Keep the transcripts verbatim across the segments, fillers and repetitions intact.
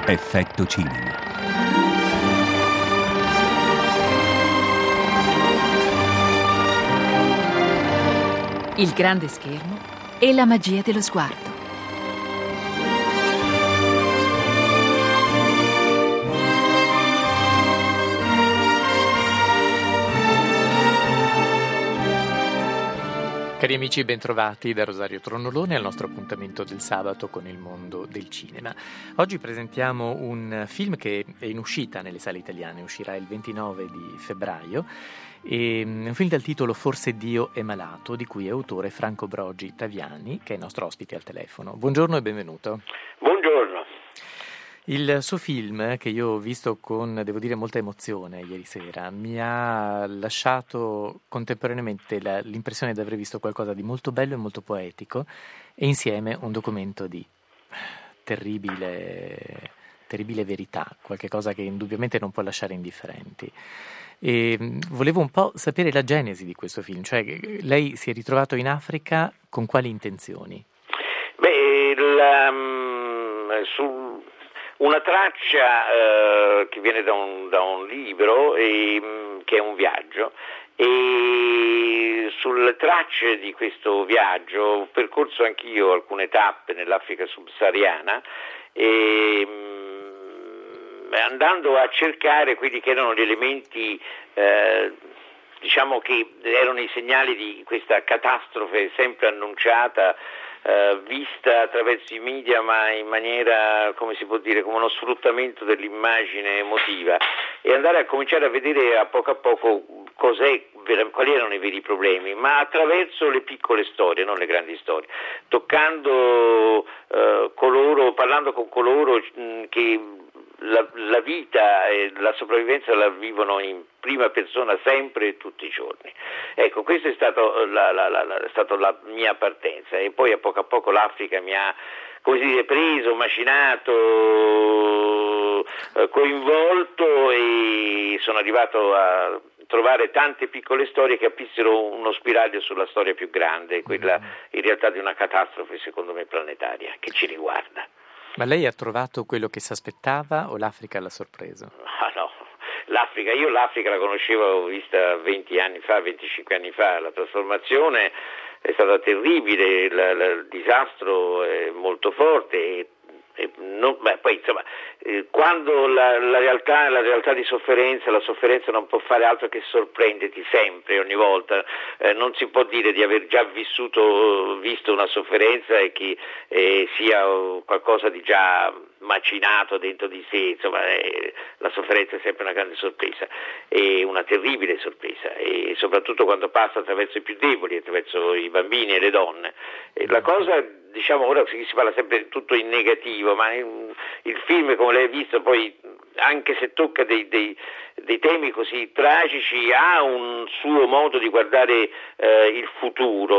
Effetto cinema. Il grande schermo e la magia dello sguardo. Cari amici, bentrovati da Rosario Tronolone al nostro appuntamento del sabato con il mondo del cinema. Oggi presentiamo un film che è in uscita nelle sale italiane, uscirà il ventinove di febbraio, e un film dal titolo Forse Dio è malato, di cui è autore Franco Brogi Taviani, che è il nostro ospite al telefono. Buongiorno e benvenuto. Buongiorno. Il suo film, che io ho visto con, devo dire, molta emozione ieri sera, mi ha lasciato contemporaneamente la, l'impressione di aver visto qualcosa di molto bello e molto poetico, e insieme un documento di terribile, terribile verità, qualche cosa che indubbiamente non può lasciare indifferenti. E volevo un po' sapere la genesi di questo film, cioè lei si è ritrovato in Africa con quali intenzioni? Beh, la, su una traccia eh, che viene da un, da un libro e, che è un viaggio, e sulle tracce di questo viaggio ho percorso anch'io alcune tappe nell'Africa subsahariana, e andando a cercare quelli che erano gli elementi eh, diciamo che erano i segnali di questa catastrofe sempre annunciata, Uh, vista attraverso i media, ma in maniera, come si può dire, come uno sfruttamento dell'immagine emotiva, e andare a cominciare a vedere a poco a poco cos'è, quali erano i veri problemi, ma attraverso le piccole storie, non le grandi storie, toccando uh, coloro, parlando con coloro mh, che la, la vita e la sopravvivenza la vivono in prima persona sempre e tutti i giorni. Ecco, questa è stato la, la, la, la, è stata la mia partenza, e poi a poco a poco l'Africa mi ha, come si dice, preso, macinato, coinvolto, e sono arrivato a trovare tante piccole storie che aprissero uno spiraglio sulla storia più grande, quella in realtà di una catastrofe secondo me planetaria che ci riguarda. Ma lei ha trovato quello che si aspettava o l'Africa l'ha sorpreso? Ah no, l'Africa, io l'Africa la conoscevo, l'ho vista venti anni fa, venticinque anni fa, la trasformazione è stata terribile, il, il disastro è molto forte, e, e non, beh, poi insomma, eh, quando la, la realtà la realtà di sofferenza, la sofferenza non può fare altro che sorprenderti sempre, ogni volta, eh, non si può dire di aver già vissuto, visto una sofferenza e che eh, sia qualcosa di già macinato dentro di sé, insomma, eh, la sofferenza è sempre una grande sorpresa, e una terribile sorpresa, e soprattutto quando passa attraverso i più deboli, attraverso i bambini e le donne. E la cosa, diciamo, ora si parla sempre tutto in negativo, ma il film, come lei ha visto, poi anche se tocca dei, dei, dei temi così tragici, ha un suo modo di guardare eh, il futuro,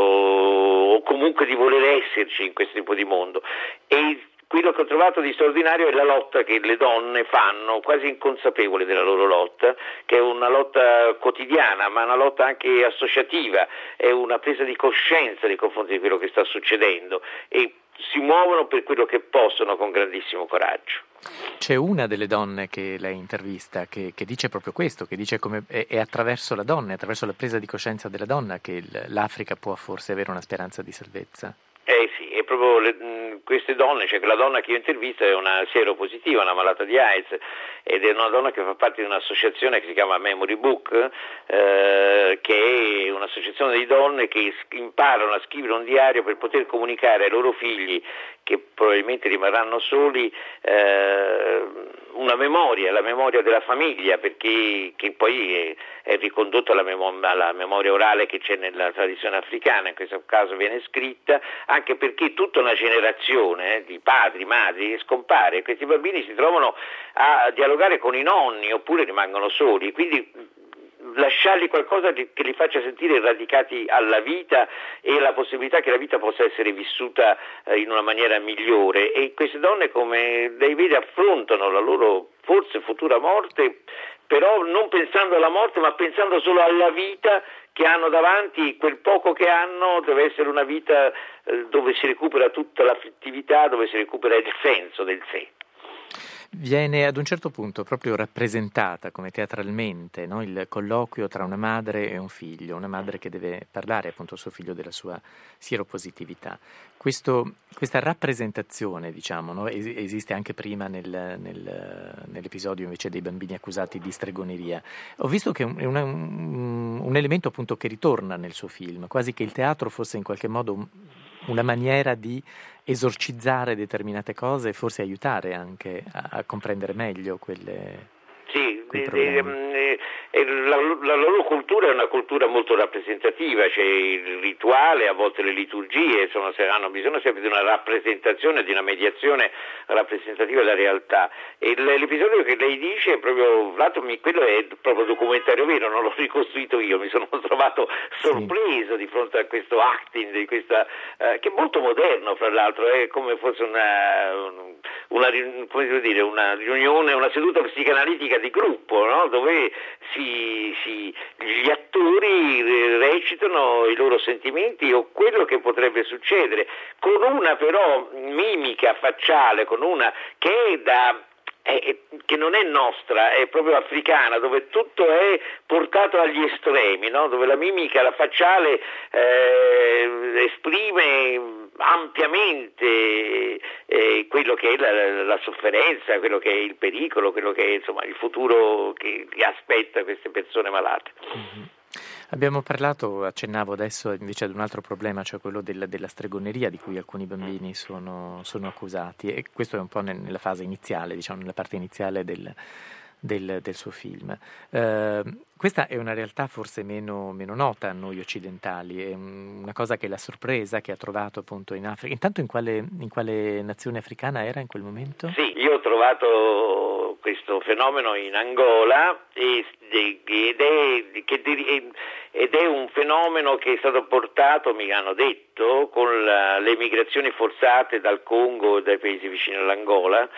o comunque di voler esserci in questo tipo di mondo. E quello che ho trovato di straordinario è la lotta che le donne fanno, quasi inconsapevoli della loro lotta, che è una lotta quotidiana, ma una lotta anche associativa, è una presa di coscienza nei confronti di quello che sta succedendo, e si muovono per quello che possono con grandissimo coraggio. C'è una delle donne che lei intervista che, che dice proprio questo, che dice come è, è attraverso la donna, è attraverso la presa di coscienza della donna che il, l'Africa può forse avere una speranza di salvezza. Eh sì, è proprio le, mh, queste donne, cioè la donna che io intervisto è una sieropositiva, una malata di AIDS, ed è una donna che fa parte di un'associazione che si chiama Memory Book, eh, che è un'associazione di donne che imparano a scrivere un diario per poter comunicare ai loro figli, che probabilmente rimarranno soli, eh, una memoria, la memoria della famiglia, perché che poi è, è ricondotto alla, memo- alla memoria orale che c'è nella tradizione africana, in questo caso viene scritta, anche perché tutta una generazione eh, di padri, madri scompare, e questi bambini si trovano a dialogare con i nonni oppure rimangono soli, quindi lasciargli qualcosa che li faccia sentire radicati alla vita e la possibilità che la vita possa essere vissuta eh, in una maniera migliore. E queste donne, come lei vede, affrontano la loro forse futura morte, però non pensando alla morte, ma pensando solo alla vita che hanno davanti. Quel poco che hanno deve essere una vita eh, dove si recupera tutta l'affettività, dove si recupera il senso del sé. Viene ad un certo punto proprio rappresentata come teatralmente, no? Il colloquio tra una madre e un figlio, una madre che deve parlare appunto al suo figlio della sua sieropositività. Questo, questa rappresentazione, diciamo, no? Es- esiste anche prima nel, nel, nell'episodio invece dei bambini accusati di stregoneria. Ho visto che è una, un, un elemento appunto che ritorna nel suo film, quasi che il teatro fosse in qualche modo un, una maniera di esorcizzare determinate cose e forse aiutare anche a, a comprendere meglio quelle, sì, quei problemi. Eh, eh, la, la loro cultura è una cultura molto rappresentativa, c'è il rituale, a volte le liturgie, insomma, hanno bisogno sempre di una rappresentazione, di una mediazione rappresentativa della realtà. E l'episodio che lei dice è proprio, l'altro, quello è proprio documentario vero, non l'ho ricostruito io, mi sono trovato sorpreso sì. di fronte a questo acting, di questa, eh, che è molto moderno fra l'altro, è come fosse una, una, come devo dire, una riunione, una seduta psicanalitica di gruppo, no? Dove si, si, gli attori recitano i loro sentimenti o quello che potrebbe succedere, con una però mimica facciale, con una che è da È, che non è nostra, è proprio africana, dove tutto è portato agli estremi, no? Dove la mimica, la facciale eh, esprime ampiamente eh, quello che è la, la sofferenza, quello che è il pericolo, quello che è insomma il futuro che, che aspetta queste persone malate. Mm-hmm. Abbiamo parlato, accennavo adesso invece ad un altro problema, cioè quello del, della stregoneria di cui alcuni bambini sono, sono accusati, e questo è un po' nella fase iniziale, diciamo nella parte iniziale del, del, del suo film. Eh, questa è una realtà forse meno, meno nota a noi occidentali, è una cosa che l'ha sorpresa, che ha trovato appunto in Africa. Intanto in quale, in quale nazione africana era in quel momento? Sì, io ho trovato questo fenomeno in Angola ed è, ed è un fenomeno che è stato portato, mi hanno detto, con la, le migrazioni forzate dal Congo e dai paesi vicini all'Angola,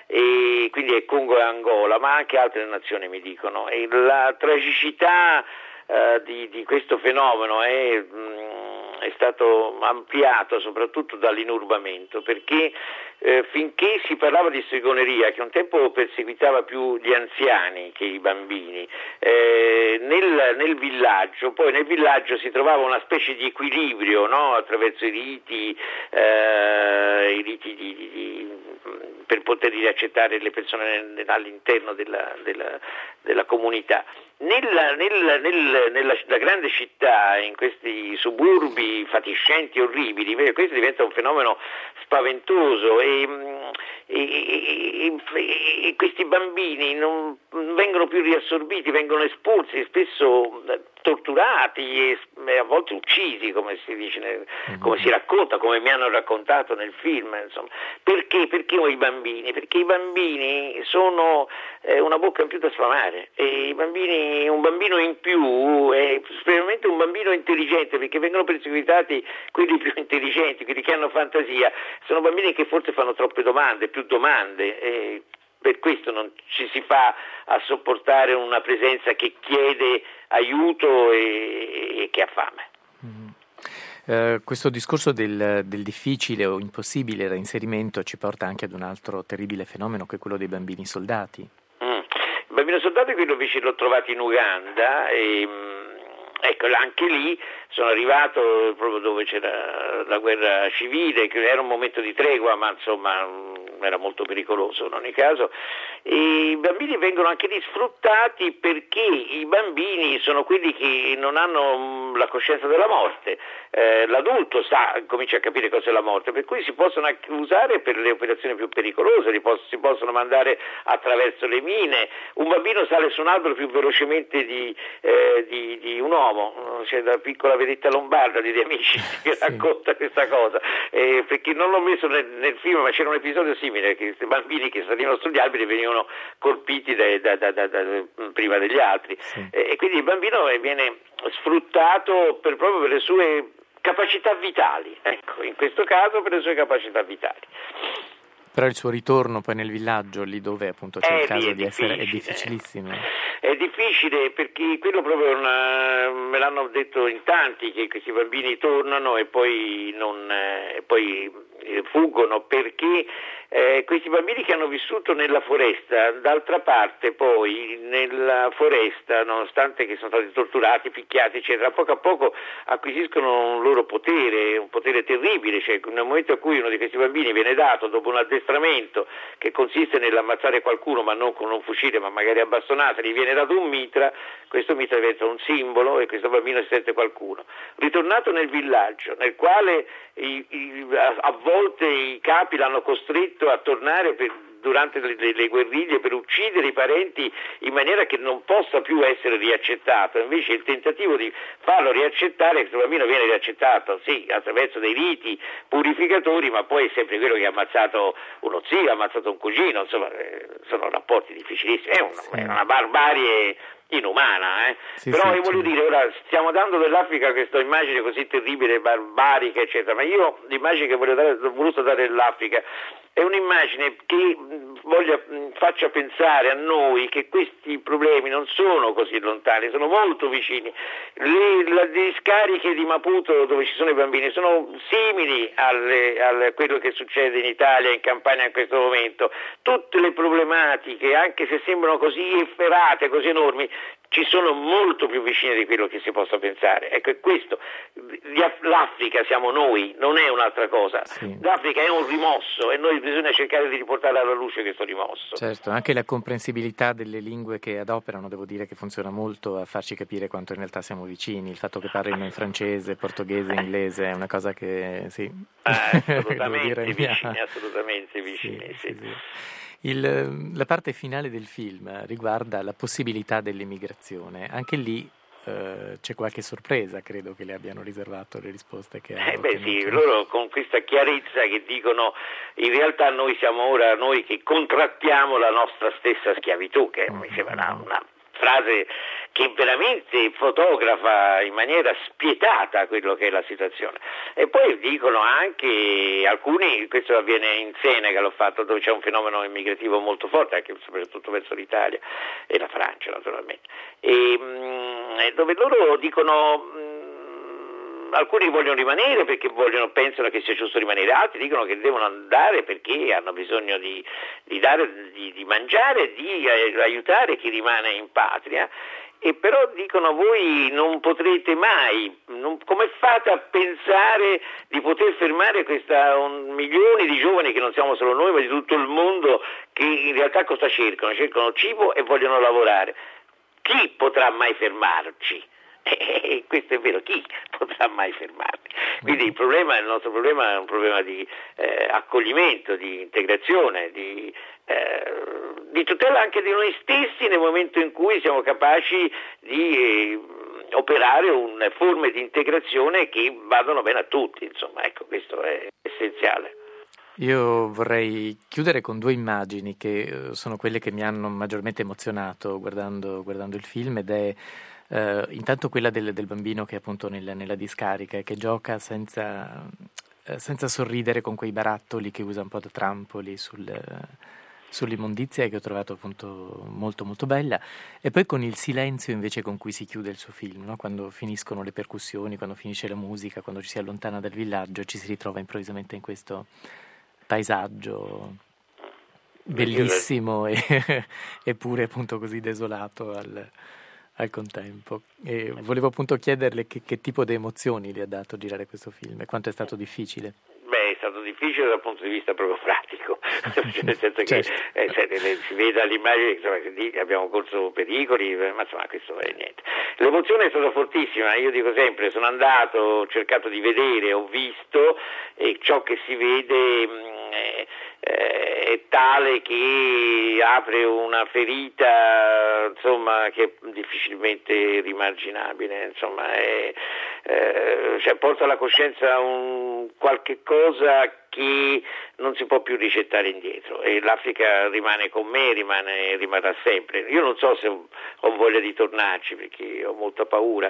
e quindi è Congo e Angola, ma anche altre nazioni mi dicono. E la tragicità uh, di, di questo fenomeno è, mh, è stato ampliato soprattutto dall'inurbamento, perché eh, finché si parlava di stregoneria, che un tempo perseguitava più gli anziani che i bambini, eh, nel, nel villaggio, poi nel villaggio si trovava una specie di equilibrio, no? Attraverso i riti, eh, i riti di, di, di per poter riaccettare le persone all'interno della, della, della comunità. Nella, nella, nella, nella, nella grande città, in questi suburbi fatiscenti, orribili, questo diventa un fenomeno spaventoso e, e, e, e, e questi bambini non vengono più riassorbiti, vengono espulsi, spesso torturati e a volte uccisi, come si dice, come si racconta, come mi hanno raccontato nel film, insomma. Perché? Perché i bambini? Perché i bambini sono eh, una bocca in più da sfamare, e i bambini, un bambino in più è specialmente un bambino intelligente, perché vengono perseguitati quelli più intelligenti, quelli che hanno fantasia, sono bambini che forse fanno troppe domande, più domande, e per questo non ci si fa a sopportare una presenza che chiede aiuto e, e che ha fame. Mm. Uh, questo discorso del, del difficile o impossibile reinserimento ci porta anche ad un altro terribile fenomeno, che è quello dei bambini soldati. Mm. Il bambino soldato è quello invece l'ho trovato in Uganda e ecco, anche lì sono arrivato proprio dove c'era la guerra civile, che era un momento di tregua, ma insomma era molto pericoloso in ogni caso, e i bambini vengono anche lì sfruttati, perché i bambini sono quelli che non hanno la coscienza della morte, eh, l'adulto sa, comincia a capire cos'è la morte, per cui si possono anche usare per le operazioni più pericolose, li poss- si possono mandare attraverso le mine. Un bambino sale su un albero più velocemente di, eh, di, di un uomo, c'è la piccola vedetta lombarda di De Amici che sì. racconta questa cosa, eh, perché non l'ho messo nel, nel film, ma c'era un episodio simile, che questi bambini che salivano sugli alberi venivano colpiti da, da, da, da, da, prima degli altri, sì. eh, e quindi il bambino viene sfruttato per, proprio per le sue capacità vitali, ecco, in questo caso per le sue capacità vitali. Però il suo ritorno poi nel villaggio, lì dove appunto c'è eh, il caso di essere, è difficilissimo. È difficile perché quello proprio una, me l'hanno detto in tanti, che questi bambini tornano e poi, non, eh, poi fuggono perché eh, questi bambini che hanno vissuto nella foresta, d'altra parte poi nella foresta, nonostante che sono stati torturati, picchiati eccetera, a poco a poco acquisiscono un loro potere, un potere terribile, cioè nel momento in cui uno di questi bambini viene dato dopo un addestramento che consiste nell'ammazzare qualcuno ma non con un fucile ma magari a bastonate, gli viene dato un mitra, questo mitra diventa un simbolo e questo bambino si sente qualcuno. Ritornato nel villaggio nel quale i, i, a, a volte i capi l'hanno costretto a tornare per, durante le, le, le guerriglie per uccidere i parenti in maniera che non possa più essere riaccettato, invece il tentativo di farlo riaccettare, questo bambino viene riaccettato sì attraverso dei riti purificatori, ma poi è sempre quello che ha ammazzato uno zio, ha ammazzato un cugino, insomma eh, sono rapporti difficilissimi, è, un, sì. è una barbarie inumana, eh? Sì, però sì, io voglio sì. dire, ora stiamo dando dell'Africa questa immagine così terribile, barbarica eccetera, ma io l'immagine che voglio dare, ho voluto dare dell'Africa è un'immagine che voglia, faccia pensare a noi che questi problemi non sono così lontani, sono molto vicini. Le, le discariche di Maputo dove ci sono i bambini sono simili alle, a quello che succede in Italia, in Campania in questo momento. Tutte le problematiche, anche se sembrano così efferate, così enormi, ci sono molto più vicine di quello che si possa pensare. Ecco, è questo. L'Africa siamo noi, non è un'altra cosa. Sì. L'Africa è un rimosso e noi bisogna cercare di riportare alla luce questo rimosso. Certo, anche la comprensibilità delle lingue che adoperano, devo dire che funziona molto a farci capire quanto in realtà siamo vicini. Il fatto che parlino in francese, portoghese, inglese è una cosa che sì. Eh, assolutamente vicini, assolutamente vicini, sì. sì. sì, sì. Il, la parte finale del film riguarda la possibilità dell'immigrazione. Anche lì eh, c'è qualche sorpresa, credo che le abbiano riservato le risposte che hanno eh beh ottenuto. Sì, loro con questa chiarezza che dicono in realtà noi siamo ora noi che contrattiamo la nostra stessa schiavitù, che mm-hmm. mi sembra una, una frase che veramente fotografa in maniera spietata quello che è la situazione. E poi dicono anche alcuni, questo avviene in Senegal, ho fatto, dove c'è un fenomeno immigrativo molto forte, anche soprattutto verso l'Italia e la Francia naturalmente, e, mh, dove loro dicono mh, alcuni vogliono rimanere perché vogliono, pensano che sia giusto rimanere, altri dicono che devono andare perché hanno bisogno di, di dare di, di mangiare, di eh, aiutare chi rimane in patria. E però dicono voi non potrete mai, non, come fate a pensare di poter fermare questa un, milioni di giovani che non siamo solo noi ma di tutto il mondo che in realtà cosa cercano? Cercano cibo e vogliono lavorare. Chi potrà mai fermarci? E questo è vero, chi potrà mai fermarli? Quindi il problema, il nostro problema è un problema di eh, accoglimento, di integrazione, di, eh, di tutela anche di noi stessi nel momento in cui siamo capaci di eh, operare un, forme di integrazione che vadano bene a tutti, insomma, ecco, questo è essenziale. Io vorrei chiudere con due immagini che sono quelle che mi hanno maggiormente emozionato guardando, guardando il film, ed è Uh, intanto quella del, del bambino che è appunto nel, nella discarica e che gioca senza, uh, senza sorridere con quei barattoli che usa un po' da trampoli sul, uh, sull'immondizia, che ho trovato appunto molto molto bella, e poi con il silenzio invece con cui si chiude il suo film, no? Quando finiscono le percussioni, quando finisce la musica, quando ci si allontana dal villaggio, ci si ritrova improvvisamente in questo paesaggio bellissimo e, eppure appunto così desolato al al contempo. E volevo appunto chiederle che, che tipo di emozioni le ha dato girare questo film e quanto è stato difficile. Beh, è stato difficile dal punto di vista proprio pratico, nel senso che certo. eh, se, le, si vede all'immagine insomma, che abbiamo corso pericoli, ma insomma questo è niente. L'emozione è stata fortissima, io dico sempre, sono andato, ho cercato di vedere, ho visto e ciò che si vede mh, è, è tale che apre una ferita insomma che è difficilmente rimarginabile, insomma è, eh, cioè, porta alla coscienza un qualche cosa che non si può più ricettare indietro e l'Africa rimane con me, rimane, rimarrà sempre. Io non so se ho, ho voglia di tornarci perché ho molta paura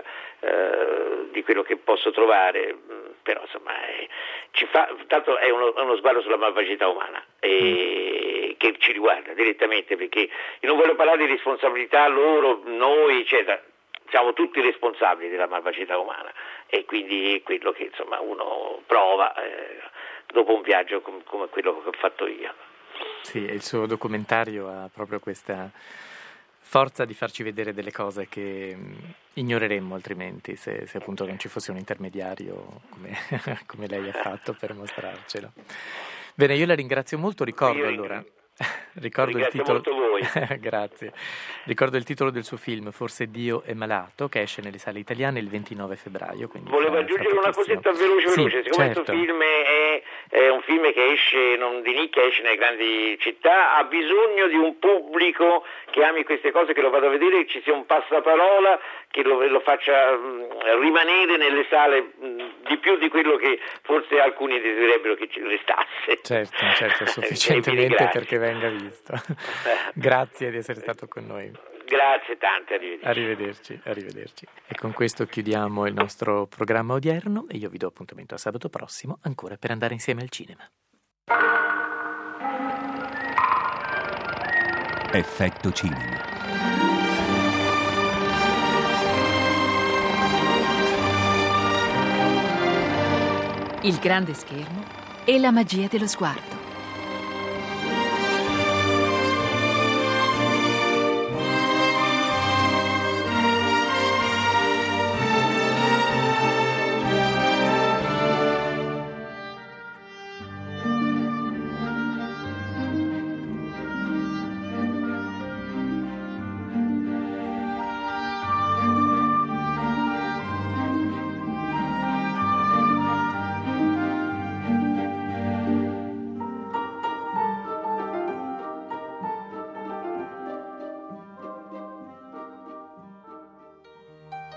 eh, di quello che posso trovare, però insomma è, ci fa, tanto è uno, è uno sguardo sulla malvagità umana e, che ci riguarda direttamente, perché io non voglio parlare di responsabilità loro, noi, eccetera. Siamo tutti responsabili della malvagità umana e quindi è quello che insomma uno prova eh, dopo un viaggio com- come quello che ho fatto io. Sì, il suo documentario ha proprio questa forza di farci vedere delle cose che ignoreremmo altrimenti se, se appunto non ci fosse un intermediario come, come lei ha fatto per mostrarcelo. Bene, io la ringrazio molto, ricordo Io allora... Ricordo il titolo... molto voi. Grazie. Ricordo il titolo del suo film, Forse Dio è malato, che esce nelle sale italiane il ventinove febbraio. Volevo fra, aggiungere fra una cosetta veloce, sì, veloce. Siccome certo. questo film è, è un film che esce non di nicchia, esce nelle grandi città, ha bisogno di un pubblico che ami queste cose, che lo vada a vedere, che ci sia un passaparola che lo, lo faccia mh, rimanere nelle sale mh, di più di quello che forse alcuni desiderebbero che ci restasse. Certo, certo, sufficientemente perché venga visto. Grazie di essere stato con noi. Grazie tante, arrivederci. Arrivederci, arrivederci. E con questo chiudiamo il nostro programma odierno e io vi do appuntamento a sabato prossimo ancora per andare insieme al cinema. Effetto cinema. Il grande schermo e la magia dello sguardo.